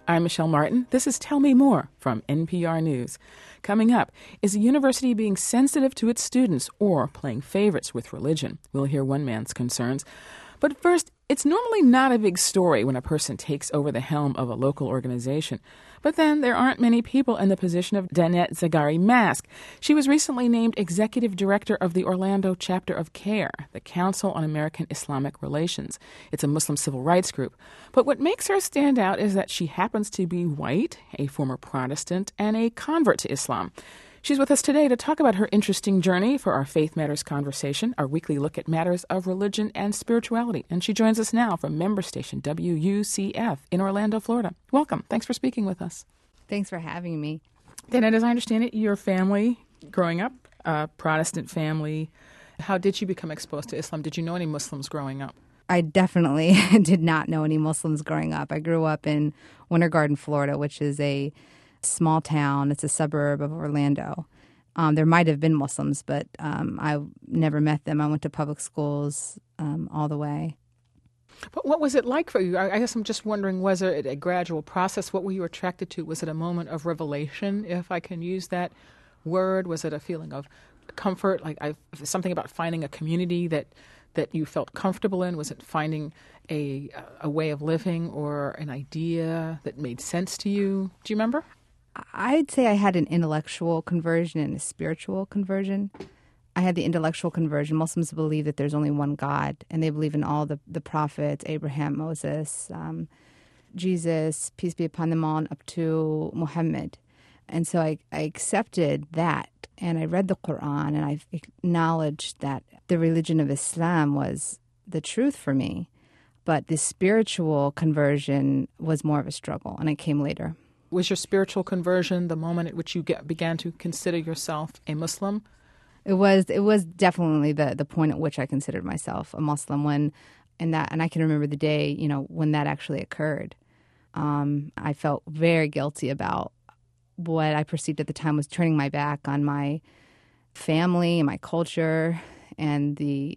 I'm Michelle Martin. This is Tell Me More from NPR News. Coming up, is a university being sensitive to its students or playing favorites with religion? We'll hear one man's concerns. But first, it's normally not a big story when a person takes over the helm of a local organization. But then there aren't many people in the position of Danette Zaghari-Mask. She was recently named executive director of the Orlando chapter of CAIR, the Council on American Islamic Relations. It's a Muslim civil rights group. But what makes her stand out is that she happens to be white, a former Protestant, and a convert to Islam. She's with us today to talk about her interesting journey for our Faith Matters conversation, our weekly look at matters of religion and spirituality. And she joins us now from member station WUCF in Orlando, Florida. Welcome. Thanks for speaking with us. Thanks for having me. Then, as I understand it, your family, growing up, a Protestant family, how did you become exposed to Islam? Did you know any Muslims growing up? I definitely did not know any Muslims growing up. I grew up in Winter Garden, Florida, which is a small town. It's a suburb of Orlando. There might have been Muslims, but I never met them. I went to public schools all the way. But what was it like for you? I guess I'm just wondering, was it a gradual process? What were you attracted to? Was it a moment of revelation, if I can use that word? Was it a feeling of comfort, something about finding a community that you felt comfortable in? Was it finding a way of living or an idea that made sense to you? Do you remember? I'd say I had an intellectual conversion and a spiritual conversion. I had the intellectual conversion. Muslims believe that there's only one God, and they believe in all the prophets, Abraham, Moses, Jesus, peace be upon them all, and up to Muhammad. And so I accepted that, and I read the Quran, and I acknowledged that the religion of Islam was the truth for me. But the spiritual conversion was more of a struggle, and it came later. Was your spiritual conversion the moment at which you began to consider yourself a Muslim? It was definitely the point at which I considered myself a Muslim and I can remember the day, when that actually occurred. I felt very guilty about what I perceived at the time was turning my back on my family and my culture and the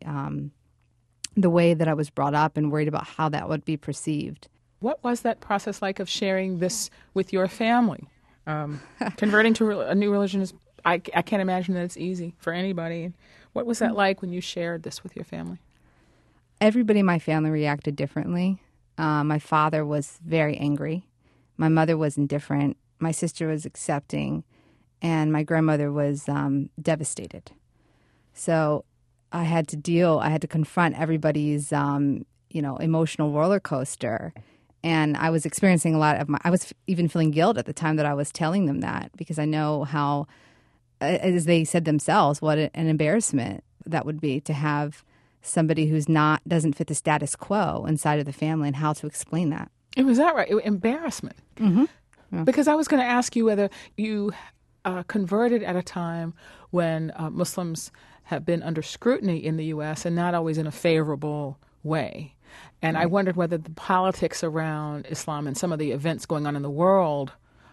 way that I was brought up, and worried about how that would be perceived. What was that process like of sharing this with your family? Converting to a new religion is, I can't imagine that it's easy for anybody. What was that like when you shared this with your family? Everybody in my family reacted differently. My father was very angry. My mother was indifferent. My sister was accepting. And my grandmother was devastated. So I had to confront everybody's, emotional roller coaster. And I was experiencing I was even feeling guilt at the time that I was telling them that, because I know how, as they said themselves, what an embarrassment that would be to have somebody who's doesn't fit the status quo inside of the family, and how to explain that. It was that right? Embarrassment. Mm-hmm. Yeah. Because I was going to ask you whether you converted at a time when Muslims have been under scrutiny in the U.S. and not always in a favorable way. And I wondered whether the politics around Islam and some of the events going on in the world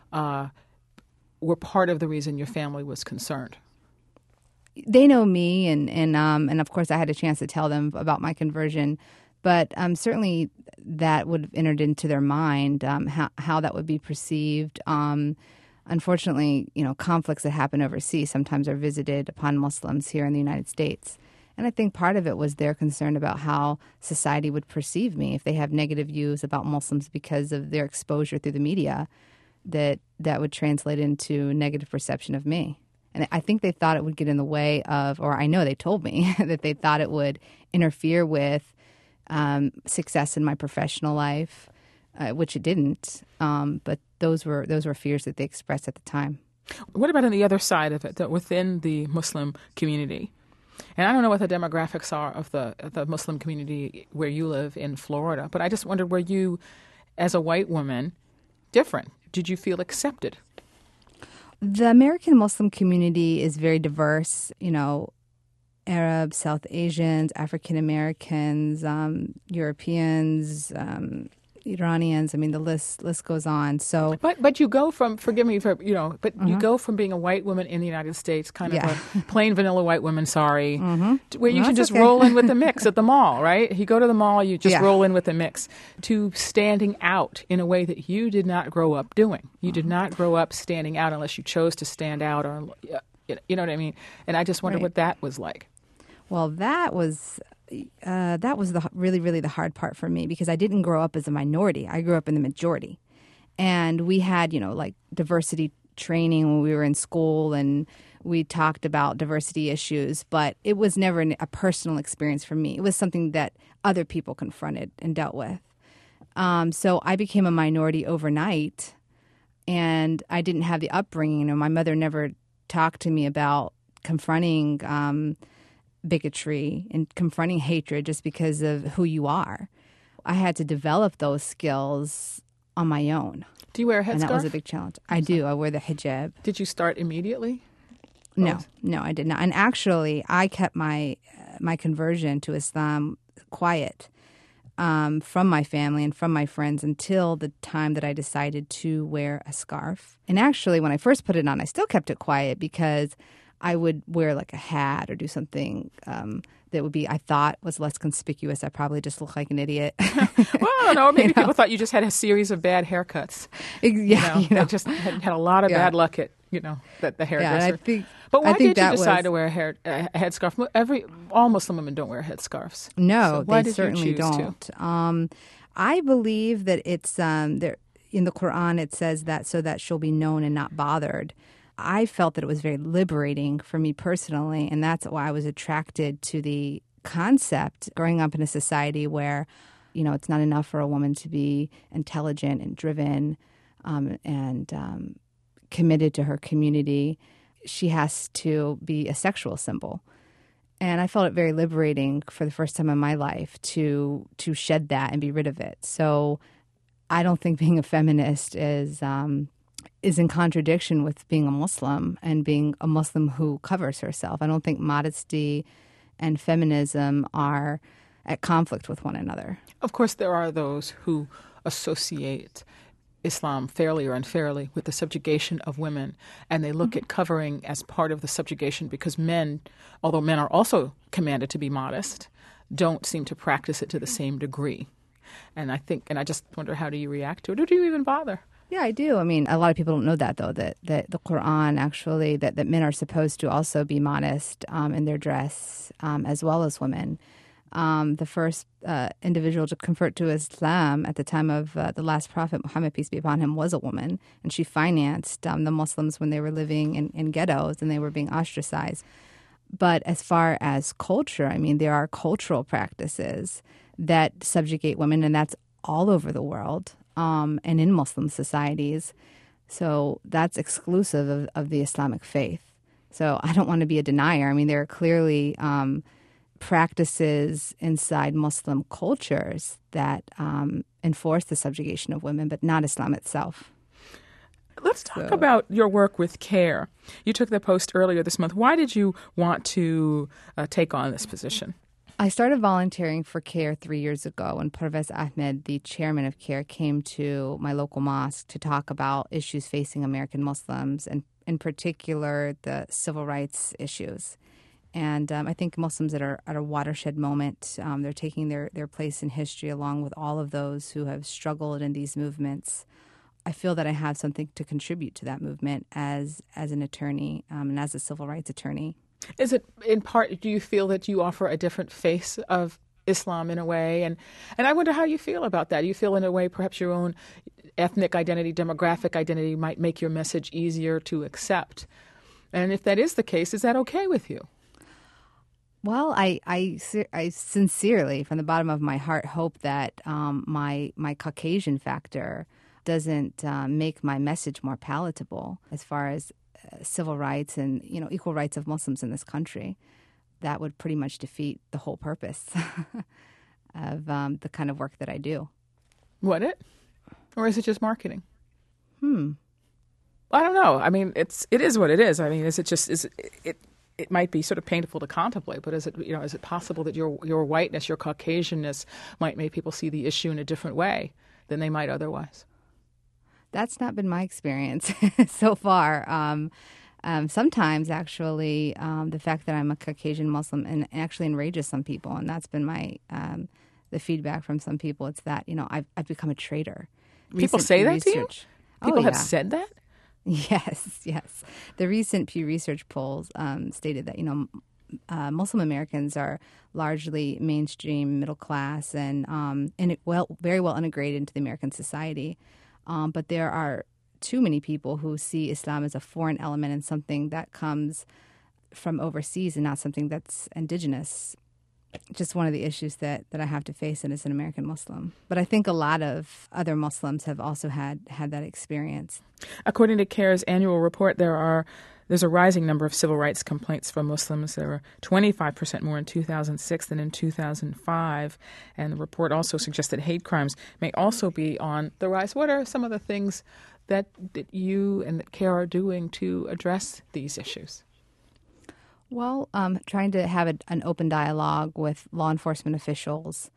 were part of the reason your family was concerned. They know me, and of course I had a chance to tell them about my conversion, but certainly that would have entered into their mind, how that would be perceived. Unfortunately, conflicts that happen overseas sometimes are visited upon Muslims here in the United States. And I think part of it was their concern about how society would perceive me if they have negative views about Muslims because of their exposure through the media, that would translate into negative perception of me. And I think they thought it would get in the way of, or I know they told me that they thought it would interfere with success in my professional life, which it didn't. But those were fears that they expressed at the time. What about on the other side of it, that within the Muslim community? And I don't know what the demographics are of the Muslim community where you live in Florida, but I just wondered, were you, as a white woman, different? Did you feel accepted? The American Muslim community is very diverse, Arabs, South Asians, African Americans, Europeans, Iranians. I mean, the list goes on. So, but you go from, forgive me for, you go from being a white woman in the United States, kind of a plain vanilla white woman, sorry, where you can just roll in with the mix at the mall, right? You go to the mall, you just roll in with the mix, to standing out in a way that you did not grow up doing. You did not grow up standing out unless you chose to stand out, or you know what I mean? And I just wonder what that was like. Well, that was really the hard part for me, because I didn't grow up as a minority. I grew up in the majority. And we had, like diversity training when we were in school, and we talked about diversity issues, but it was never a personal experience for me. It was something that other people confronted and dealt with. So I became a minority overnight, and I didn't have the upbringing. My mother never talked to me about confronting bigotry and confronting hatred just because of who you are. I had to develop those skills on my own. Do you wear a headscarf? And that was a big challenge. I do. I wear the hijab. Did you start immediately? No, I did not. And actually, I kept my conversion to Islam quiet from my family and from my friends until the time that I decided to wear a scarf. And actually, when I first put it on, I still kept it quiet, because I would wear like a hat or do something that would be, I thought, was less conspicuous. I probably just looked like an idiot. Well, I don't know. Maybe people thought you just had a series of bad haircuts. Yeah, Just had a lot of bad luck at, that the hairdresser. Yeah, but why did you decide to wear a headscarf? All Muslim women don't wear headscarves. No, so they certainly don't. I believe that it's there in the Quran. It says that so that she'll be known and not bothered. I felt that it was very liberating for me personally, and that's why I was attracted to the concept. Growing up in a society where, it's not enough for a woman to be intelligent and driven and committed to her community. She has to be a sexual symbol. And I felt it very liberating for the first time in my life to shed that and be rid of it. So I don't think being a feminist is in contradiction with being a Muslim and being a Muslim who covers herself. I don't think modesty and feminism are at conflict with one another. Of course, there are those who associate Islam, fairly or unfairly, with the subjugation of women, and they look at covering as part of the subjugation because men, although men are also commanded to be modest, don't seem to practice it to the same degree. And I just wonder, how do you react to it, or do you even bother? Yeah, I do. I mean, a lot of people don't know that, though, that the Quran actually, that men are supposed to also be modest in their dress, as well as women. The first individual to convert to Islam at the time of the last prophet, Muhammad, peace be upon him, was a woman. And she financed the Muslims when they were living in ghettos and they were being ostracized. But as far as culture, I mean, there are cultural practices that subjugate women, and that's all over the world. And in Muslim societies. So that's exclusive of the Islamic faith. So I don't want to be a denier. I mean, there are clearly practices inside Muslim cultures that enforce the subjugation of women, but not Islam itself. Let's talk about your work with CARE. You took the post earlier this month. Why did you want to take on this position? I started volunteering for CARE 3 years ago when Parvez Ahmed, the chairman of CARE, came to my local mosque to talk about issues facing American Muslims, and in particular the civil rights issues. And I think Muslims that are at a watershed moment, they're taking their place in history along with all of those who have struggled in these movements. I feel that I have something to contribute to that movement as an attorney and as a civil rights attorney. Is it, in part, do you feel that you offer a different face of Islam in a way? And I wonder how you feel about that. Do you feel in a way perhaps your own ethnic identity, demographic identity might make your message easier to accept? And if that is the case, is that okay with you? Well, I sincerely, from the bottom of my heart, hope that my Caucasian factor doesn't make my message more palatable as far as civil rights and equal rights of Muslims in this country. That would pretty much defeat the whole purpose of the kind of work that I do. Would it? Or is it just marketing? I don't know. I mean, it is what it is. I mean, it might be sort of painful to contemplate, but is it possible that your whiteness, your Caucasianness might make people see the issue in a different way than they might otherwise? That's not been my experience so far. Sometimes, actually, the fact that I'm a Caucasian Muslim and actually enrages some people, and that's been my the feedback from some people. It's that I've become a traitor. People say that to you? People have said that? Yes. The recent Pew Research polls stated that Muslim Americans are largely mainstream middle class and very well integrated into the American society. But there are too many people who see Islam as a foreign element and something that comes from overseas and not something that's indigenous. Just one of the issues that I have to face as an American Muslim. But I think a lot of other Muslims have also had that experience. According to CAIR's annual report, there's a rising number of civil rights complaints from Muslims. There were 25% more in 2006 than in 2005. And the report also suggests that hate crimes may also be on the rise. What are some of the things that you and that CAIR are doing to address these issues? Well, trying to have an open dialogue with law enforcement officials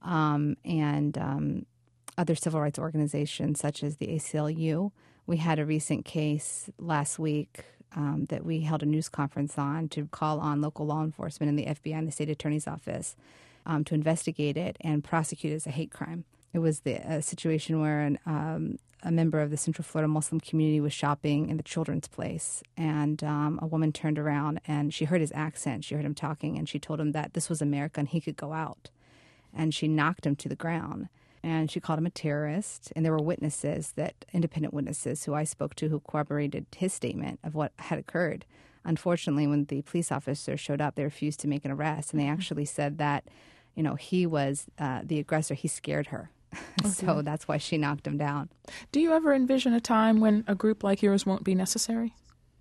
and other civil rights organizations such as the ACLU. We had a recent case last week that we held a news conference on to call on local law enforcement and the FBI and the state attorney's office to investigate it and prosecute it as a hate crime. It was a situation where a member of the Central Florida Muslim community was shopping in the Children's Place, and a woman turned around and she heard his accent. She heard him talking, and she told him that this was America and he could go out. And she knocked him to the ground, and she called him a terrorist. And there were independent witnesses who I spoke to, who corroborated his statement of what had occurred. Unfortunately, when the police officer showed up, they refused to make an arrest, and they actually said that, he was the aggressor. He scared her. So that's why she knocked him down. Do you ever envision a time when a group like yours won't be necessary?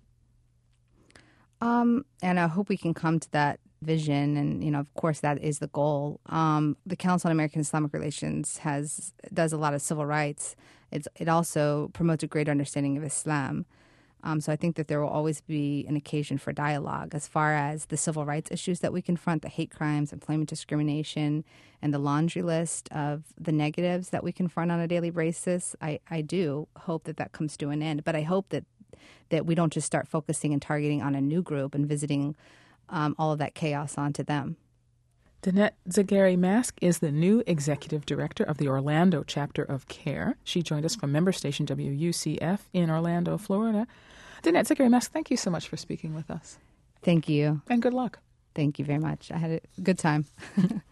And I hope we can come to that vision, and of course that is the goal. The Council on American Islamic Relations does a lot of civil rights. It also promotes a greater understanding of Islam. So I think that there will always be an occasion for dialogue as far as the civil rights issues that we confront, the hate crimes, employment discrimination, and the laundry list of the negatives that we confront on a daily basis. I do hope that comes to an end, but I hope that we don't just start focusing and targeting on a new group and visiting all of that chaos onto them. Danette Zagheri-Mask is the new executive director of the Orlando chapter of CAIR. She joined us from member station WUCF in Orlando, Florida. Danette Zagheri-Mask, thank you so much for speaking with us. Thank you. And good luck. Thank you very much. I had a good time.